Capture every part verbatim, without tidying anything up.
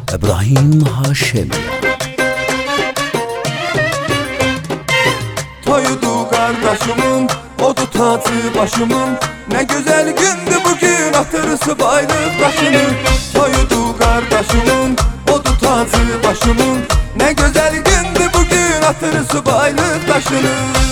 İbrahim Haşim. Toyudu kardeşimin, odu tacı başımın. Ne güzel gündü bugün, hatırısı baylık başını. Toyudu kardeşimin, odu tacı başımın. Ne güzel gündü bugün, hatırısı baylık başını.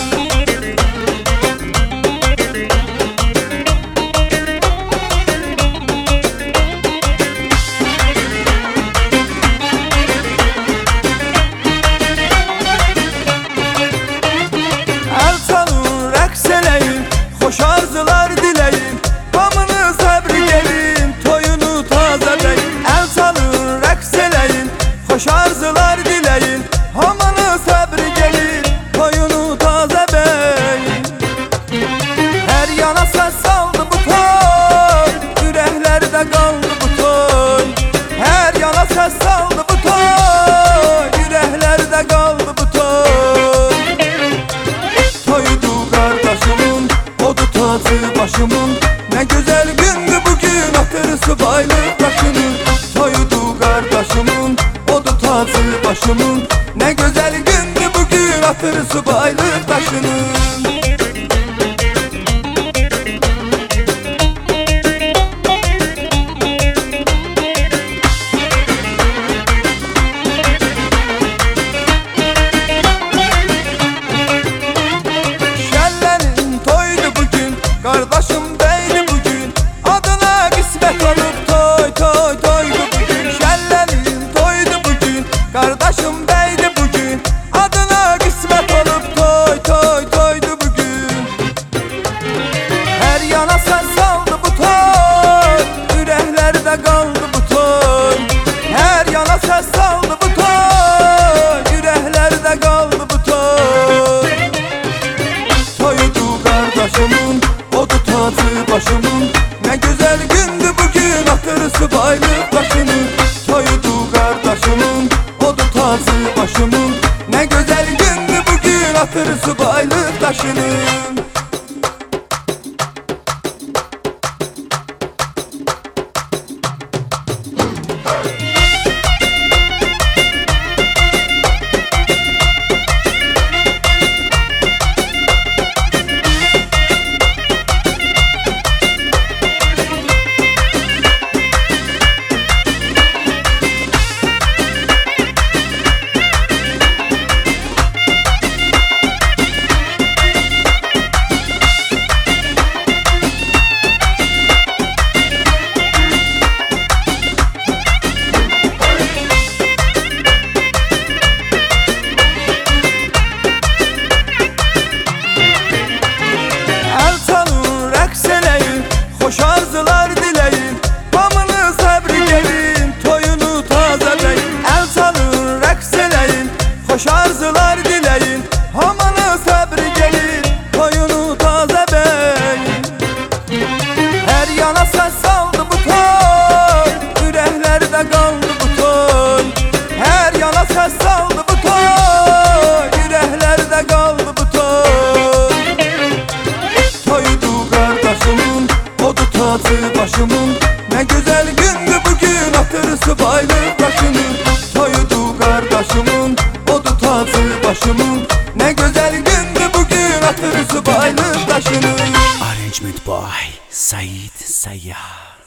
Hoş arzular dileyin, hamını sabri gelin, toyunu taze beyin. El salın, raks eleyin, hoş arzular dileyin, hamını sabri gelin, toyunu taze beyin. Her yana ses saldı bu toy, yüreklerde kaldı bu toy. Her yana ses saldı bu toy, yüreklerde kaldı bu toy. Toydu kardeşimin, odu tacı başımın. Ne güzel gündü bugün, hatırısı baylık başını. Toydu kardeşimin, odu tacı başımın. Ne güzel gündü bugün, hatırısı baylık başını. Kardeşim beyni bugün, adına kısmet olup toy toy toydu bugün. Şellenin toydu bugün, kardeşim beyni bugün, adına kısmet olup toy toy toydu bugün. Her yana ses saldı bu toy, yüreklerde kaldı bu toy. Her yana ses saldı bu toy, yüreklerde kaldı bu toy. Toydu kardeşimin, odu tacı başımın. Ne güzel gündü bugün, hatırısı baylık başını. Toydu kardeşimin, odu tacı başımın. Ne güzel gündü bugün, hatırısı baylık başını. Hoş arzular dileyin, hamını sabri gelin, toyunu taze beyin. El salın, raks eleyin, hoş arzular dileyin, hamını sabri gelin, toyunu taze beyin. Her yana ses saldı bu toy, yüreklerde kaldı bu toy. Her yana ses saldı bu toy, yüreklerde kaldı bu toy. Toydu kardeşimin, odu tacı başımın. Ne güzel gündü bugün, hatırısı baylık başını. Toydu kardeşimin, odu tacı başımın. Ne güzel gündü bugün, hatırısı baylık başını. Arrangement by Said Sayyar.